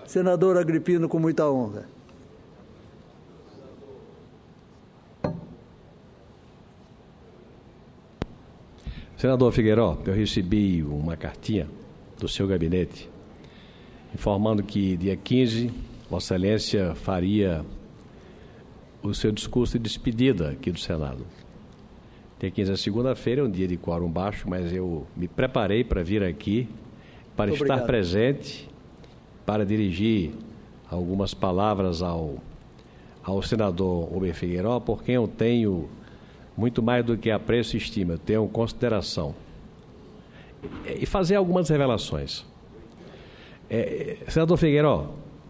Senador Agripino, com muita honra. Senador Figueiró, eu recebi uma cartinha do seu gabinete informando que dia 15, Vossa Excelência faria o seu discurso de despedida aqui do Senado. Dia 15 é segunda-feira, é um dia de quórum baixo, mas eu me preparei para vir aqui, para estar presente, para dirigir algumas palavras ao senador Rubem Figueiró, por quem eu tenho muito mais do que apreço e estima, eu tenho consideração. E fazer algumas revelações. Senador Figueiró,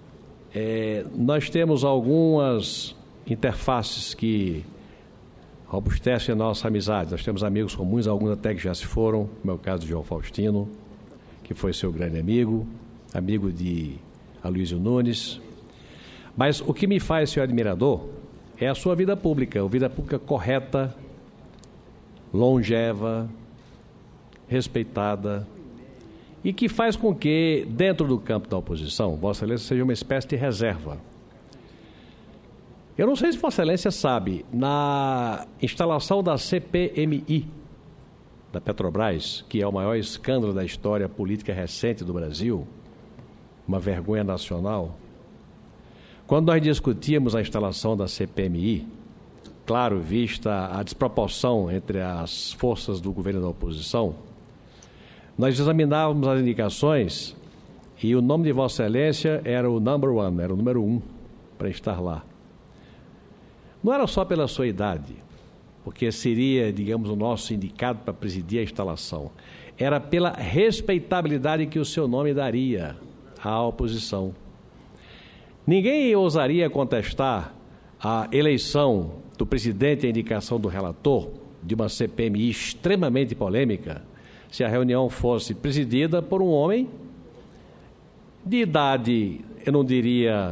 nós temos algumas interfaces que robustecem a nossa amizade. Nós temos amigos comuns, alguns até que já se foram, como é o caso de João Faustino, que foi seu grande amigo de Aloysio Nunes. Mas o que me faz seu admirador é a sua vida pública, correta, longeva, respeitada, e que faz com que, dentro do campo da oposição, Vossa Excelência seja uma espécie de reserva. Eu não sei se Vossa Excelência sabe, na instalação da CPMI, da Petrobras, que é o maior escândalo da história política recente do Brasil, uma vergonha nacional, quando nós discutíamos a instalação da CPMI, claro, vista a desproporção entre as forças do governo e da oposição, nós examinávamos as indicações e o nome de Vossa Excelência era o number one, era o número 1 para estar lá. Não era só pela sua idade, porque seria, digamos, o nosso indicado para presidir a instalação. Era pela respeitabilidade que o seu nome daria à oposição. Ninguém ousaria contestar a eleição do presidente e a indicação do relator de uma CPMI extremamente polêmica se a reunião fosse presidida por um homem de idade, eu não diria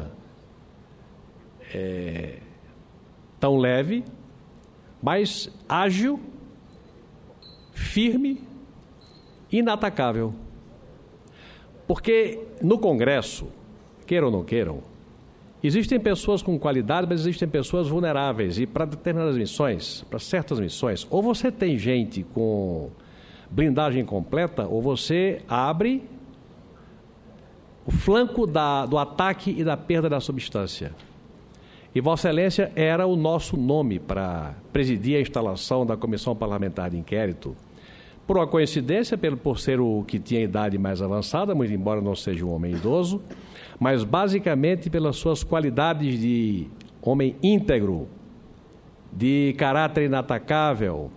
tão leve, mas ágil, firme, inatacável. Porque no Congresso, queiram ou não queiram, existem pessoas com qualidade, mas existem pessoas vulneráveis. E para determinadas missões, para certas missões, ou você tem gente com blindagem completa, ou você abre o flanco do ataque e da perda da substância. E Vossa Excelência era o nosso nome para presidir a instalação da Comissão Parlamentar de Inquérito. Por uma coincidência, por ser o que tinha idade mais avançada, muito embora não seja um homem idoso, mas basicamente pelas suas qualidades de homem íntegro, de caráter inatacável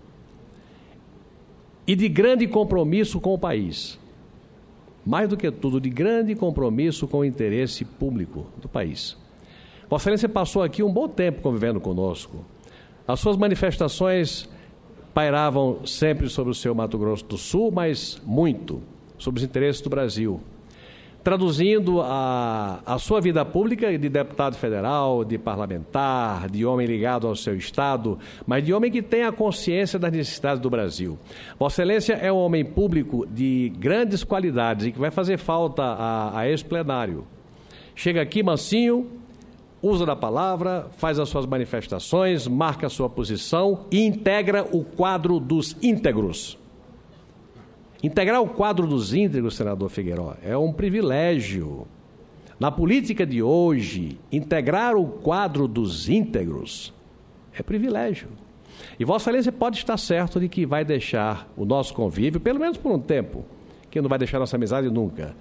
e de grande compromisso com o país. Mais do que tudo, de grande compromisso com o interesse público do país. Vossa Excelência passou aqui um bom tempo convivendo conosco. As suas manifestações pairavam sempre sobre o seu Mato Grosso do Sul, mas muito sobre os interesses do Brasil. Traduzindo a sua vida pública de deputado federal, de parlamentar, de homem ligado ao seu Estado, mas de homem que tem a consciência das necessidades do Brasil. Vossa Excelência é um homem público de grandes qualidades e que vai fazer falta a esse plenário. Chega aqui mansinho, usa da palavra, faz as suas manifestações, marca a sua posição e integra o quadro dos íntegros. Integrar o quadro dos íntegros, senador Figueiró, é um privilégio. Na política de hoje, integrar o quadro dos íntegros é privilégio. E Vossa Excelência pode estar certo de que vai deixar o nosso convívio, pelo menos por um tempo, que não vai deixar nossa amizade nunca,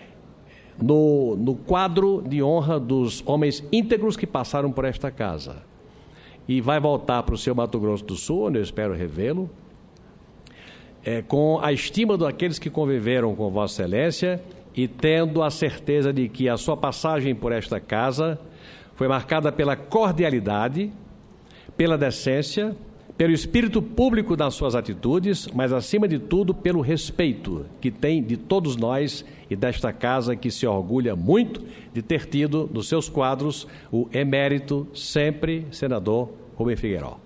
no quadro de honra dos homens íntegros que passaram por esta casa. E vai voltar para o seu Mato Grosso do Sul, onde eu espero revê-lo, com a estima daqueles que conviveram com Vossa Excelência e tendo a certeza de que a sua passagem por esta casa foi marcada pela cordialidade, pela decência, pelo espírito público das suas atitudes, mas, acima de tudo, pelo respeito que tem de todos nós e desta casa que se orgulha muito de ter tido nos seus quadros o emérito, sempre, senador Rubem Figueiró.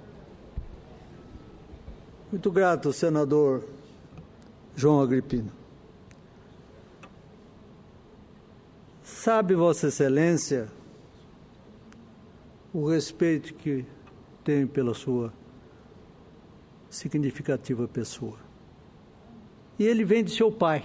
Muito grato, senador João Agripino. Sabe, Vossa Excelência, o respeito que tenho pela sua significativa pessoa. E ele vem de seu pai.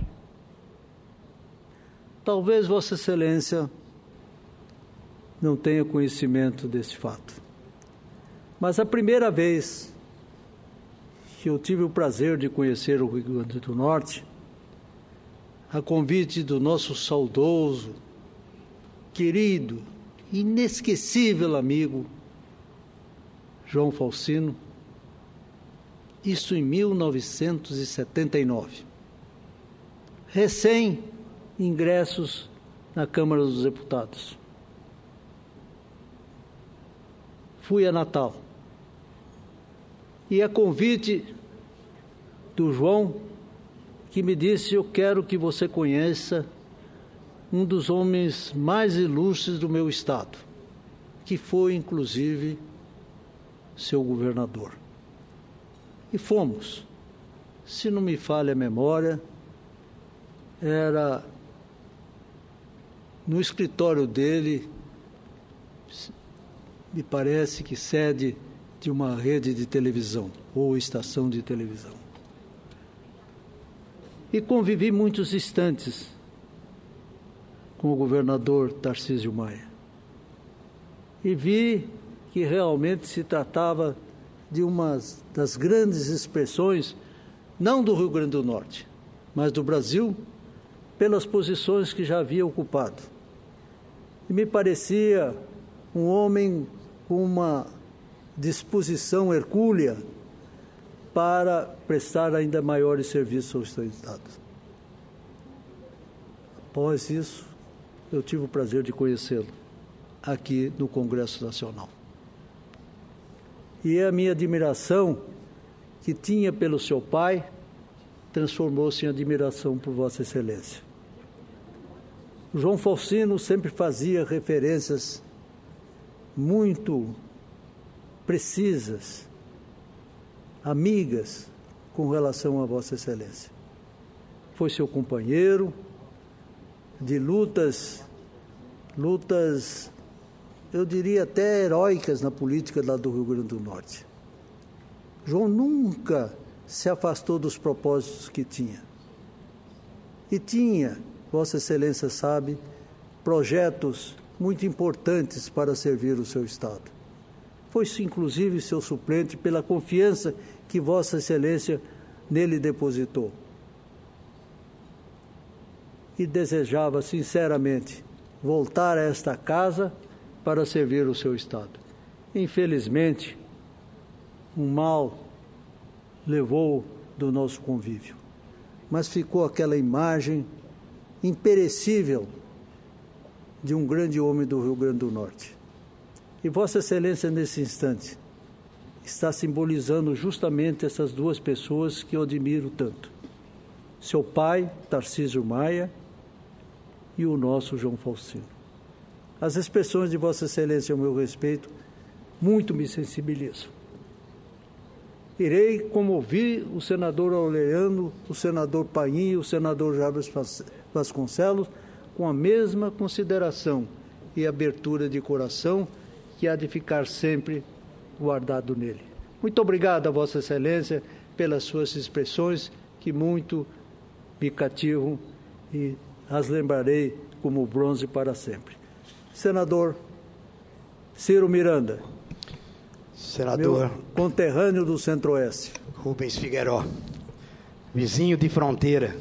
Talvez Vossa Excelência não tenha conhecimento desse fato. Mas a primeira vez que eu tive o prazer de conhecer o Rio Grande do Norte, a convite do nosso saudoso, querido, inesquecível amigo, João Falsino, isso em 1979. Recém-ingressos na Câmara dos Deputados. Fui a Natal. E a convite do João, que me disse: eu quero que você conheça um dos homens mais ilustres do meu estado, que foi, inclusive, seu governador. E fomos. Se não me falha a memória, era no escritório dele, me parece que sede de uma rede de televisão, ou estação de televisão. E convivi muitos instantes com o governador Tarcísio Maia. E vi que realmente se tratava de uma das grandes expressões, não do Rio Grande do Norte, mas do Brasil, pelas posições que já havia ocupado. E me parecia um homem com uma disposição hercúlea para prestar ainda maiores serviços ao seu estado. Após isso, eu tive o prazer de conhecê-lo aqui no Congresso Nacional. E a minha admiração que tinha pelo seu pai transformou-se em admiração por Vossa Excelência. O João Falsino sempre fazia referências muito precisas, amigas, com relação a Vossa Excelência. Foi seu companheiro de lutas, eu diria até heróicas na política lá do Rio Grande do Norte. João nunca se afastou dos propósitos que tinha. E tinha, Vossa Excelência sabe, projetos muito importantes para servir o seu estado. Foi inclusive seu suplente pela confiança que Vossa Excelência nele depositou. E desejava sinceramente voltar a esta casa para servir o seu estado. Infelizmente, um mal levou do nosso convívio, mas ficou aquela imagem imperecível de um grande homem do Rio Grande do Norte. E Vossa Excelência, nesse instante, está simbolizando justamente essas duas pessoas que eu admiro tanto. Seu pai, Tarcísio Maia, e o nosso João Falsino. As expressões de Vossa Excelência, ao meu respeito, muito me sensibilizam. Irei, como ouvi o senador Aureliano, o senador Paim e o senador Jarbas Vasconcelos, com a mesma consideração e abertura de coração que há de ficar sempre guardado nele. Muito obrigado a Vossa Excelência pelas suas expressões, que muito me cativam e as lembrarei como bronze para sempre. Senador Ciro Miranda. Senador. Meu conterrâneo do Centro-Oeste. Rubens Figueiró, vizinho de fronteira.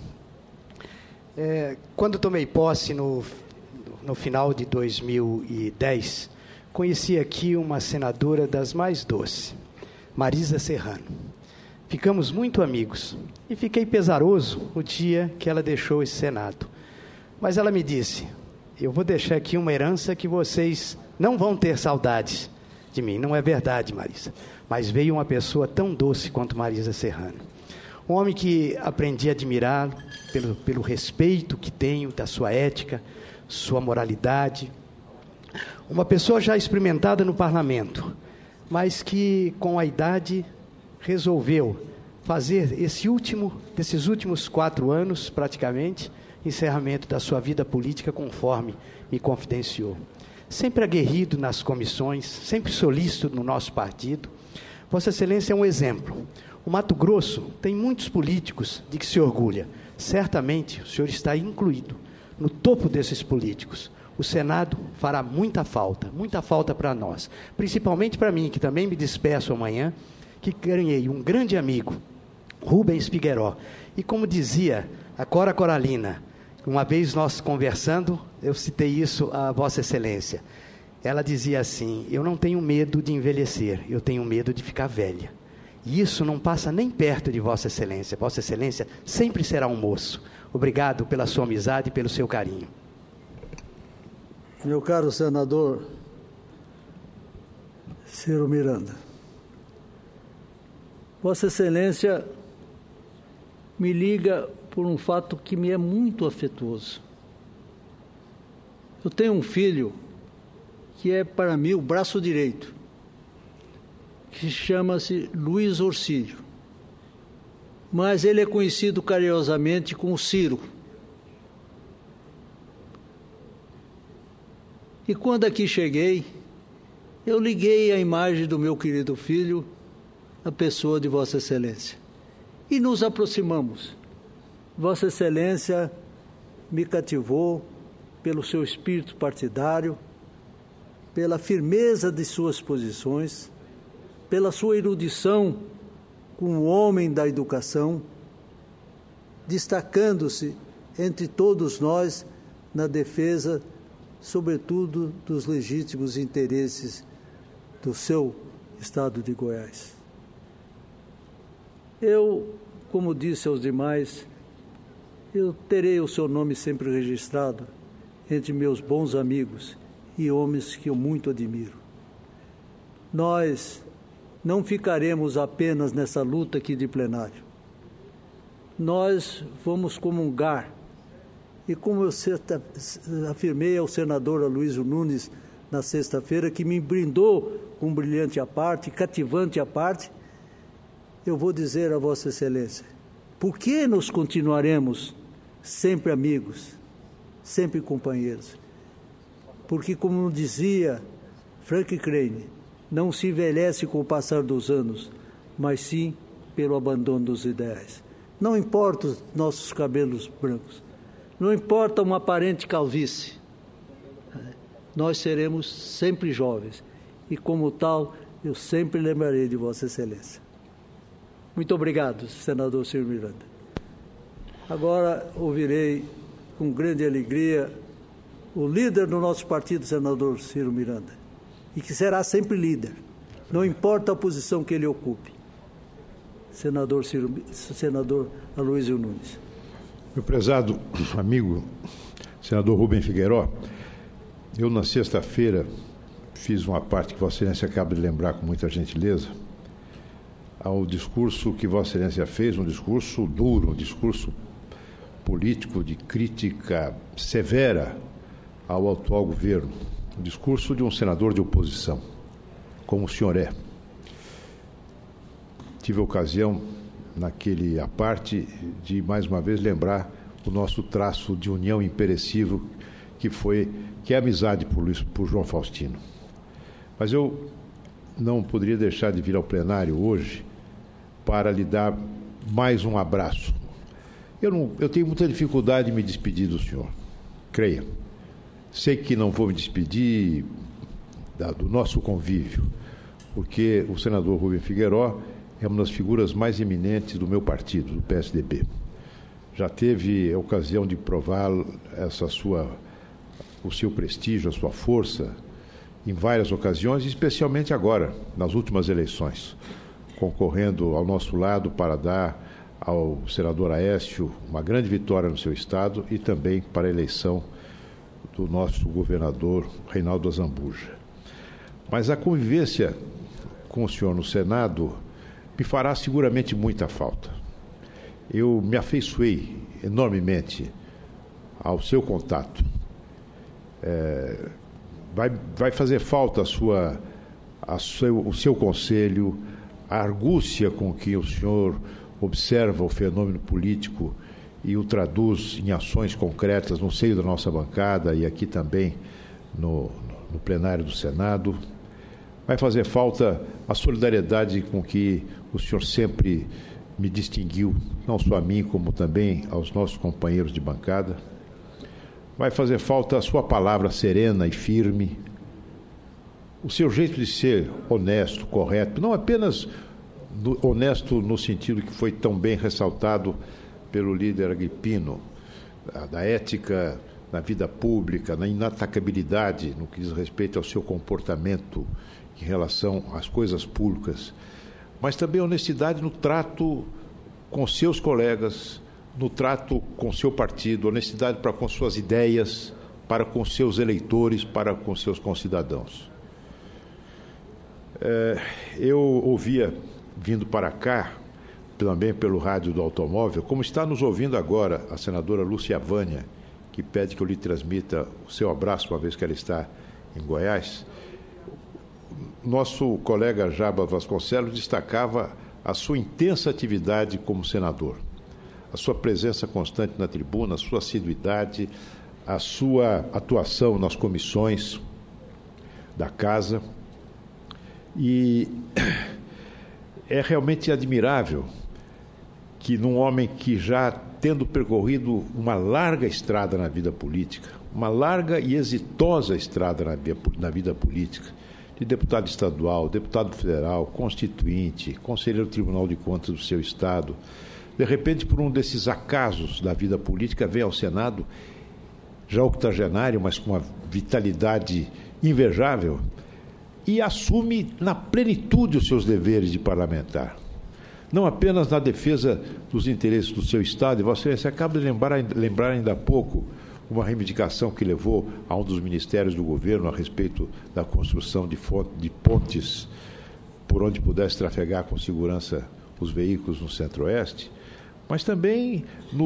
Quando tomei posse no final de 2010, conheci aqui uma senadora das mais doces, Marisa Serrano. Ficamos muito amigos e fiquei pesaroso o dia que ela deixou esse Senado. Mas ela me disse: eu vou deixar aqui uma herança que vocês não vão ter saudades de mim. Não é verdade, Marisa, mas veio uma pessoa tão doce quanto Marisa Serrano. Um homem que aprendi a admirá-lo pelo respeito que tenho da sua ética, sua moralidade. Uma pessoa já experimentada no parlamento, mas que com a idade resolveu fazer desses últimos 4 anos, praticamente, encerramento da sua vida política, conforme me confidenciou. Sempre aguerrido nas comissões, sempre solícito no nosso partido, Vossa Excelência é um exemplo. O Mato Grosso tem muitos políticos de que se orgulha. Certamente o senhor está incluído no topo desses políticos. O Senado fará muita falta para nós, principalmente para mim, que também me despeço amanhã, que ganhei um grande amigo, Rubens Figueiró. E como dizia a Cora Coralina, uma vez nós conversando, eu citei isso a Vossa Excelência. Ela dizia assim: eu não tenho medo de envelhecer, eu tenho medo de ficar velha. E isso não passa nem perto de Vossa Excelência. Vossa Excelência sempre será um moço. Obrigado pela sua amizade e pelo seu carinho. Meu caro senador Ciro Miranda, Vossa Excelência me liga por um fato que me é muito afetuoso. Eu tenho um filho que é para mim o braço direito, que chama-se Luiz Orcílio, mas ele é conhecido carinhosamente como Ciro. E quando aqui cheguei, eu liguei a imagem do meu querido filho à pessoa de Vossa Excelência e nos aproximamos. Vossa Excelência me cativou pelo seu espírito partidário, pela firmeza de suas posições, pela sua erudição como homem da educação, destacando-se entre todos nós na defesa, sobretudo, dos legítimos interesses do seu estado de Goiás. Eu, como disse aos demais, eu terei o seu nome sempre registrado entre meus bons amigos e homens que eu muito admiro. Nós não ficaremos apenas nessa luta aqui de plenário. Nós vamos comungar. E como eu afirmei ao senador Aloysio Nunes na sexta-feira, que me brindou com brilhante à parte, cativante à parte, eu vou dizer a Vossa Excelência, por que nós continuaremos sempre amigos, sempre companheiros? Porque, como dizia Frank Crane, não se envelhece com o passar dos anos, mas sim pelo abandono dos ideais. Não importa os nossos cabelos brancos, não importa uma aparente calvície, nós seremos sempre jovens e, como tal, eu sempre lembrarei de Vossa Excelência. Muito obrigado, senador Ciro Miranda. Agora ouvirei com grande alegria o líder do nosso partido, senador Ciro Miranda, e que será sempre líder, não importa a posição que ele ocupe. Senador Aloysio Nunes. Meu prezado amigo, senador Rubens Figueiró, eu na sexta-feira fiz uma parte que Vossa Excelência acaba de lembrar com muita gentileza, ao discurso que Vossa Excelência fez, um discurso duro, um discurso político de crítica severa ao atual governo, um discurso de um senador de oposição, como o senhor é. Tive a ocasião, naquele à parte, de mais uma vez lembrar o nosso traço de união imperecível, que é a amizade por João Faustino. Mas eu não poderia deixar de vir ao plenário hoje para lhe dar mais um abraço. Eu tenho muita dificuldade em me despedir do senhor, creia. Sei que não vou me despedir do nosso convívio, porque o senador Rubens Figueiró é uma das figuras mais eminentes do meu partido, do PSDB. Já teve a ocasião de provar o seu prestígio, a sua força, em várias ocasiões, especialmente agora, nas últimas eleições, concorrendo ao nosso lado para dar ao senador Aécio uma grande vitória no seu estado e também para a eleição do nosso governador Reinaldo Azambuja. Mas a convivência com o senhor no Senado me fará seguramente muita falta. Eu me afeiçoei enormemente ao seu contato. Vai fazer falta o seu conselho, a argúcia com que o senhor observa o fenômeno político e o traduz em ações concretas no seio da nossa bancada e aqui também no plenário do Senado. Vai fazer falta a solidariedade com que o senhor sempre me distinguiu, não só a mim, como também aos nossos companheiros de bancada. Vai fazer falta a sua palavra serena e firme, o seu jeito de ser honesto, correto, não apenas honesto no sentido que foi tão bem ressaltado pelo líder Agripino, da ética na vida pública, na inatacabilidade no que diz respeito ao seu comportamento em relação às coisas públicas, mas também honestidade no trato com seus colegas, no trato com seu partido, honestidade para com suas ideias, para com seus eleitores, para com seus concidadãos. Eu ouvia, vindo para cá, também pelo rádio do automóvel, como está nos ouvindo agora a senadora Lúcia Vânia, que pede que eu lhe transmita o seu abraço, uma vez que ela está em Goiás. Nosso colega Jaba Vasconcelos destacava a sua intensa atividade como senador, a sua presença constante na tribuna, a sua assiduidade, a sua atuação nas comissões da Casa. E é realmente admirável que num homem que já tendo percorrido uma larga estrada na vida política, uma larga e exitosa estrada na vida política, de deputado estadual, deputado federal, constituinte, conselheiro do Tribunal de Contas do seu estado, de repente, por um desses acasos da vida política, vem ao Senado, já octogenário, mas com uma vitalidade invejável, e assume na plenitude os seus deveres de parlamentar. Não apenas na defesa dos interesses do seu Estado, e Vossa Excelência acaba de lembrar ainda há pouco uma reivindicação que levou a um dos ministérios do governo a respeito da construção de pontes por onde pudesse trafegar com segurança os veículos no Centro-Oeste, mas também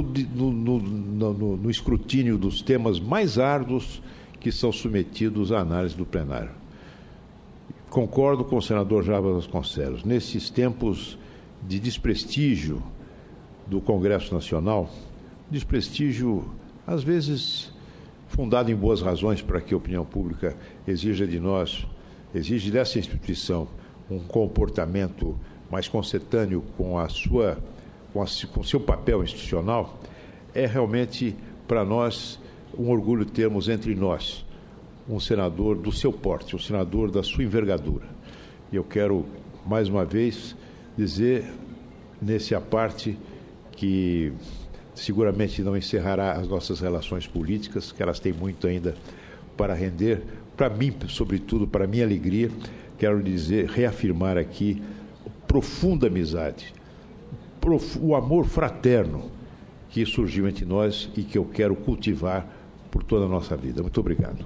no escrutínio dos temas mais árduos que são submetidos à análise do plenário. Concordo com o senador Jaba Vasconcelos. Nesses tempos de desprestígio do Congresso Nacional, desprestígio, às vezes, fundado em boas razões para que a opinião pública exija de nós, exige dessa instituição um comportamento mais consentâneo com o seu papel institucional, é realmente, para nós, um orgulho termos entre nós um senador do seu porte, um senador da sua envergadura. E eu quero, mais uma vez, dizer, nesse aparte, que seguramente não encerrará as nossas relações políticas, que elas têm muito ainda para render. Para mim, sobretudo, para minha alegria, quero dizer, reafirmar aqui profunda amizade, o amor fraterno que surgiu entre nós e que eu quero cultivar por toda a nossa vida. Muito obrigado.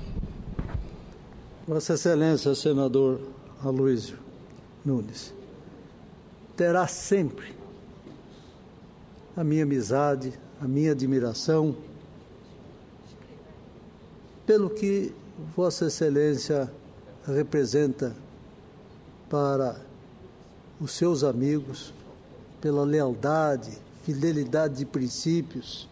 Vossa Excelência, senador Aloísio Nunes, terá sempre a minha amizade, a minha admiração pelo que Vossa Excelência representa para os seus amigos, pela lealdade, fidelidade de princípios,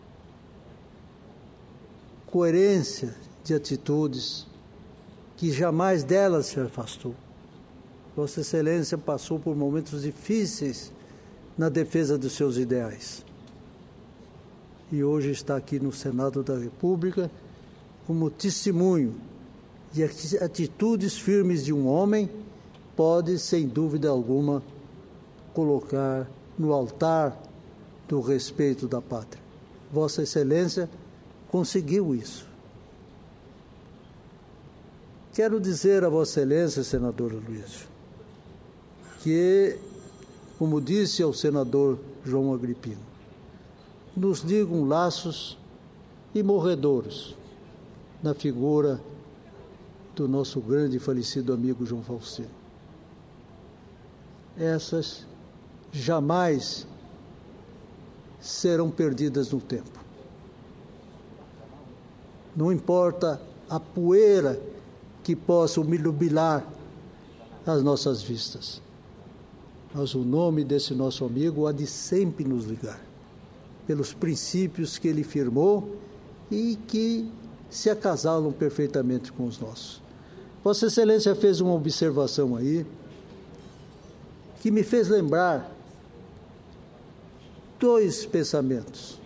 coerência de atitudes, que jamais delas se afastou. Vossa Excelência passou por momentos difíceis na defesa dos seus ideais. E hoje está aqui no Senado da República como testemunho de atitudes firmes de um homem, pode, sem dúvida alguma, colocar no altar do respeito da pátria. Vossa Excelência conseguiu isso. Quero dizer a Vossa Excelência, senador Aloísio, que, como disse ao senador João Agripino, nos ligam laços imorredouros na figura do nosso grande e falecido amigo João Faustino. Essas jamais serão perdidas no tempo. Não importa a poeira que possa iluminar as nossas vistas, mas o nome desse nosso amigo há de sempre nos ligar. pelos princípios que ele firmou e que se acasalam perfeitamente com os nossos. Vossa Excelência fez uma observação aí que me fez lembrar dois pensamentos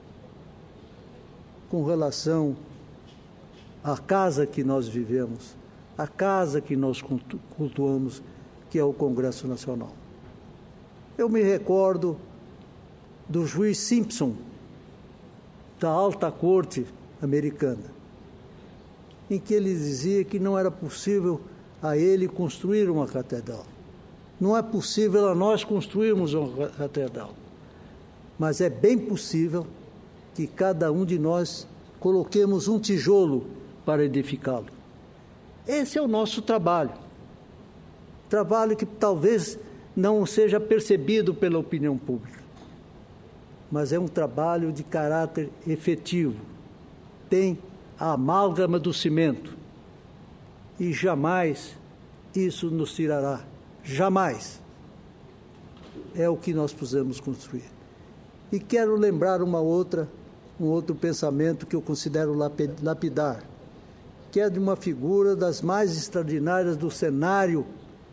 com relação à casa que nós vivemos, a casa que nós cultuamos, que é o Congresso Nacional. Eu me recordo do juiz Simpson, da Alta Corte americana, em que ele dizia que não era possível a ele construir uma catedral. Não é possível a nós construirmos uma catedral, mas é bem possível que cada um de nós coloquemos um tijolo para edificá-lo. Esse é o nosso trabalho. Trabalho que talvez não seja percebido pela opinião pública, mas é um trabalho de caráter efetivo. Tem a amálgama do cimento e jamais isso nos tirará. Jamais. É o que nós precisamos construir. E quero lembrar um outro pensamento que eu considero lapidar, que é de uma figura das mais extraordinárias do cenário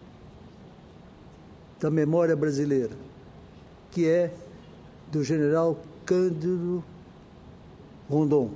da memória brasileira, que é do general Cândido Rondon,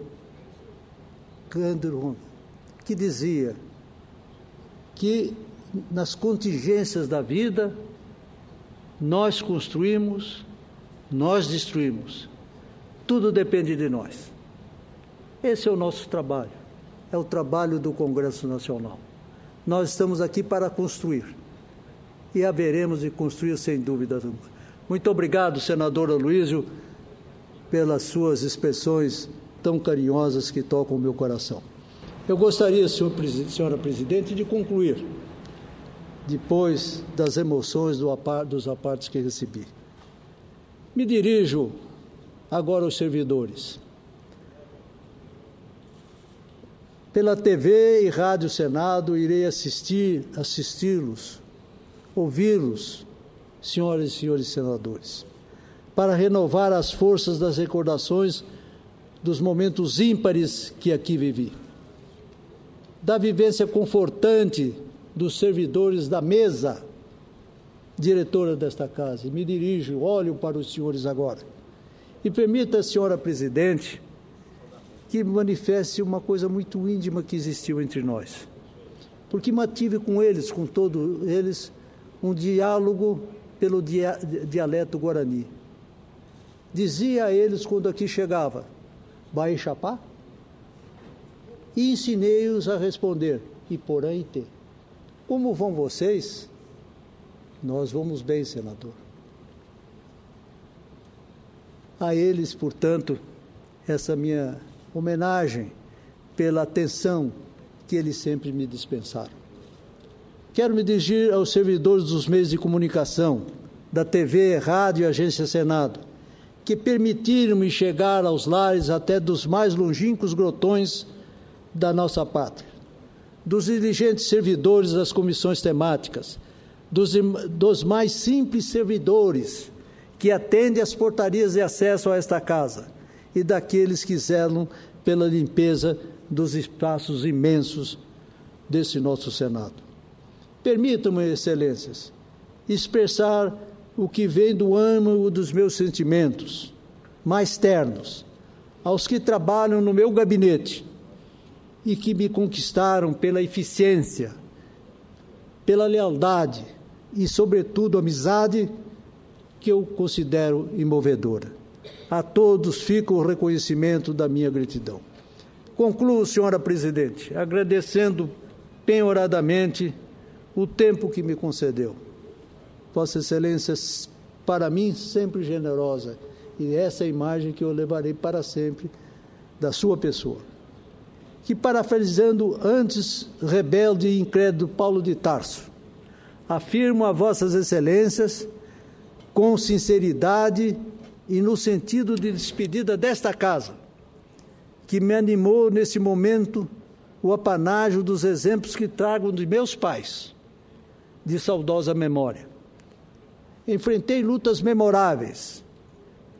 que dizia que nas contingências da vida nós construímos, nós destruímos, tudo depende de nós. Esse é o nosso trabalho, é o trabalho do Congresso Nacional. Nós estamos aqui para construir e haveremos de construir sem dúvida alguma. Muito obrigado, senador Aloísio, pelas suas expressões tão carinhosas que tocam o meu coração. Eu gostaria, senhora presidente, de concluir, depois das emoções dos apartes que recebi. Me dirijo agora aos servidores. Pela TV e Rádio Senado, irei assisti-los, ouvi-los, senhoras e senhores senadores, para renovar as forças das recordações dos momentos ímpares que aqui vivi, da vivência confortante dos servidores da mesa diretora desta casa. E me dirijo, olho para os senhores agora. E permita, senhora presidente, que manifeste uma coisa muito íntima que existiu entre nós. Porque mantive com eles, com todos eles, um diálogo pelo dialeto guarani. Dizia a eles quando aqui chegava, vai chapar? E ensinei-os a responder, Iporã e Itê. Como vão vocês? Nós vamos bem, senador. A eles, portanto, essa minha homenagem pela atenção que eles sempre me dispensaram. Quero me dirigir aos servidores dos meios de comunicação, da TV, rádio e agência Senado, que permitiram-me chegar aos lares até dos mais longínquos grotões da nossa pátria, dos diligentes servidores das comissões temáticas, dos mais simples servidores que atendem às portarias de acesso a esta casa e daqueles que zelam pela limpeza dos espaços imensos desse nosso Senado. Permitam-me, excelências, expressar o que vem do âmago dos meus sentimentos mais ternos aos que trabalham no meu gabinete e que me conquistaram pela eficiência, pela lealdade e, sobretudo, amizade que eu considero imovedora. A todos fica o reconhecimento da minha gratidão. Concluo, senhora presidente, agradecendo penhoradamente o tempo que me concedeu. Vossa Excelência, para mim, sempre generosa, e essa é a imagem que eu levarei para sempre da sua pessoa. Que, parafraseando antes rebelde e incrédulo Paulo de Tarso, afirmo a Vossas Excelências, com sinceridade e no sentido de despedida desta casa, que me animou nesse momento o apanágio dos exemplos que trago de meus pais, de saudosa memória. Enfrentei lutas memoráveis,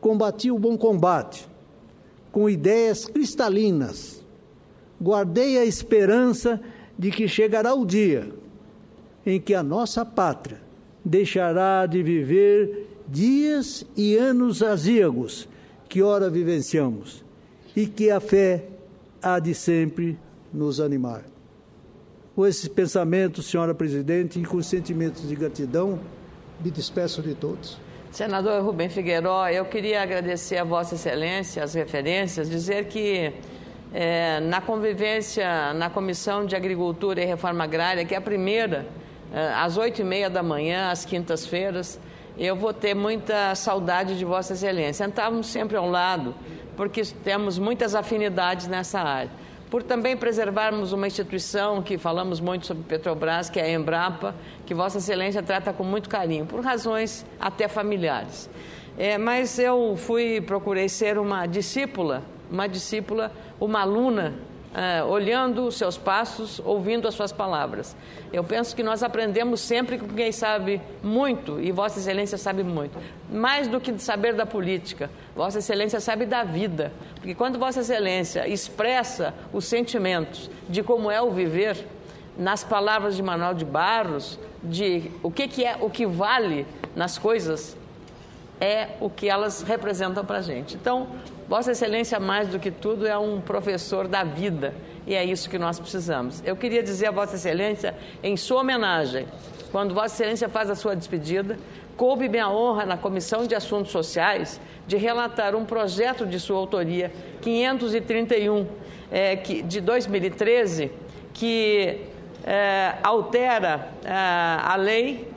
combati o bom combate, com ideias cristalinas. Guardei a esperança de que chegará o dia em que a nossa pátria deixará de viver dias e anos azíagos que ora vivenciamos, e que a fé há de sempre nos animar. Com esses pensamentos, senhora presidente, e com sentimentos de gratidão, me despeço de todos. Senador Rubem Figueiró, eu queria agradecer a Vossa Excelência as referências, dizer que na convivência na Comissão de Agricultura e Reforma Agrária, que é a primeira, às 8h30 da manhã, às quintas-feiras, eu vou ter muita saudade de Vossa Excelência. Estávamos sempre ao lado, porque temos muitas afinidades nessa área. Por também preservarmos uma instituição que falamos muito sobre Petrobras, que é a Embrapa, que Vossa Excelência trata com muito carinho, por razões até familiares. Mas eu procurei ser uma discípula, uma aluna, olhando os seus passos, ouvindo as suas palavras. Eu penso que nós aprendemos sempre com quem sabe muito, e Vossa Excelência sabe muito. Mais do que de saber da política, Vossa Excelência sabe da vida. Porque quando Vossa Excelência expressa os sentimentos de como é o viver, nas palavras de Manuel de Barros, de o que vale nas coisas, é o que elas representam para a gente. Então, Vossa Excelência, mais do que tudo, é um professor da vida, e é isso que nós precisamos. Eu queria dizer a Vossa Excelência, em sua homenagem, quando Vossa Excelência faz a sua despedida, coube-me a honra, na Comissão de Assuntos Sociais, de relatar um projeto de sua autoria, 531, de 2013, que altera a lei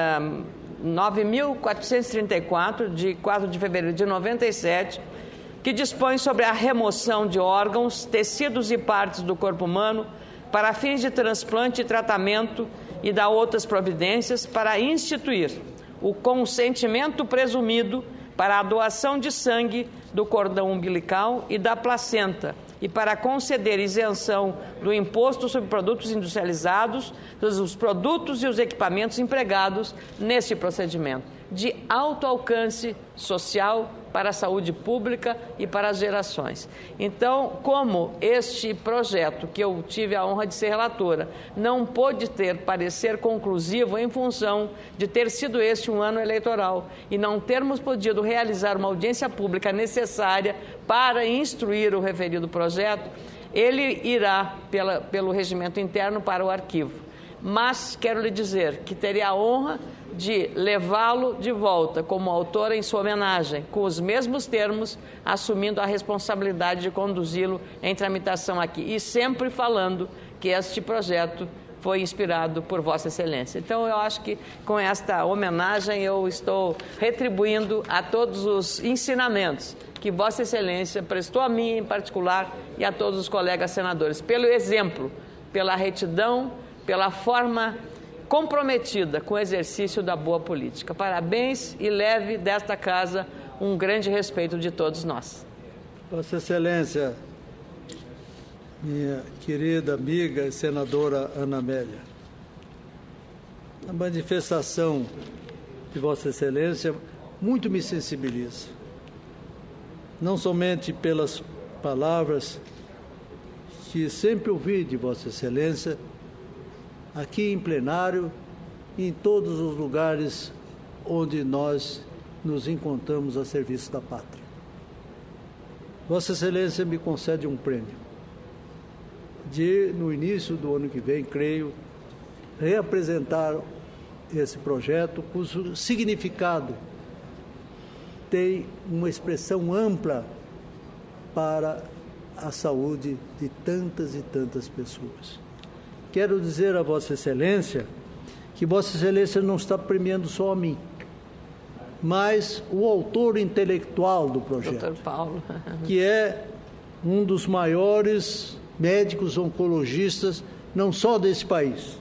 9.434, de 4 de fevereiro de 97, que dispõe sobre a remoção de órgãos, tecidos e partes do corpo humano para fins de transplante e tratamento, e dá outras providências para instituir o consentimento presumido para a doação de sangue do cordão umbilical e da placenta, e para conceder isenção do imposto sobre produtos industrializados, dos produtos e os equipamentos empregados nesse procedimento, de alto alcance social para a saúde pública e para as gerações. Então, como este projeto, que eu tive a honra de ser relatora, não pôde ter parecer conclusivo em função de ter sido este um ano eleitoral e não termos podido realizar uma audiência pública necessária para instruir o referido projeto, ele irá pelo regimento interno para o arquivo. Mas quero lhe dizer que terei a honra de levá-lo de volta como autor em sua homenagem, com os mesmos termos, assumindo a responsabilidade de conduzi-lo em tramitação aqui, e sempre falando que este projeto foi inspirado por Vossa Excelência. Então, eu acho que com esta homenagem eu estou retribuindo a todos os ensinamentos que Vossa Excelência prestou a mim em particular e a todos os colegas senadores, pelo exemplo, pela retidão, pela forma comprometida com o exercício da boa política. Parabéns, e leve desta casa um grande respeito de todos nós. Vossa Excelência, minha querida amiga e senadora Ana Amélia, a manifestação de Vossa Excelência muito me sensibiliza, não somente pelas palavras que sempre ouvi de Vossa Excelência, aqui em plenário e em todos os lugares onde nós nos encontramos a serviço da pátria. Vossa Excelência me concede um prêmio de, no início do ano que vem, creio, reapresentar esse projeto, cujo significado tem uma expressão ampla para a saúde de tantas e tantas pessoas. Quero dizer a Vossa Excelência que Vossa Excelência não está premiando só a mim, mas o autor intelectual do projeto, Dr. Paulo, que é um dos maiores médicos oncologistas, não só desse país,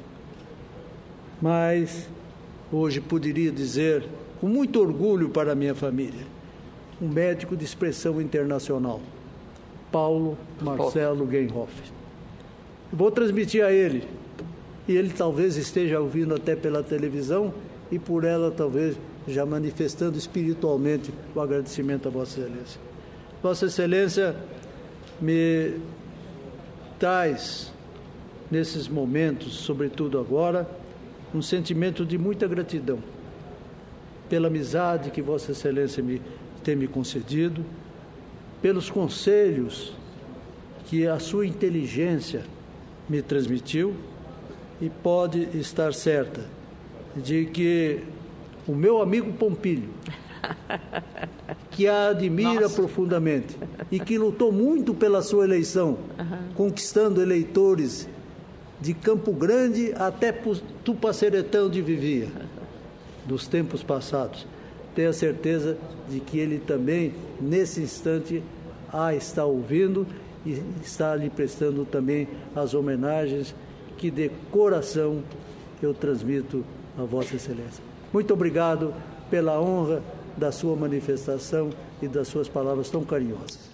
mas hoje poderia dizer, com muito orgulho para a minha família, um médico de expressão internacional, Paulo Marcelo Genhoff. Vou transmitir a ele, e ele talvez esteja ouvindo até pela televisão, e por ela talvez já manifestando espiritualmente o agradecimento a Vossa Excelência. Vossa Excelência me traz, nesses momentos, sobretudo agora, um sentimento de muita gratidão pela amizade que Vossa Excelência tem me concedido, pelos conselhos que a sua inteligência me transmitiu, e pode estar certa de que o meu amigo Pompílio, que a admira profundamente e que lutou muito pela sua eleição, conquistando eleitores de Campo Grande até Tupaceretã, onde vivia, dos tempos passados, tenho a certeza de que ele também, nesse instante, está ouvindo e está lhe prestando também as homenagens que de coração eu transmito a Vossa Excelência. Muito obrigado pela honra da sua manifestação e das suas palavras tão carinhosas.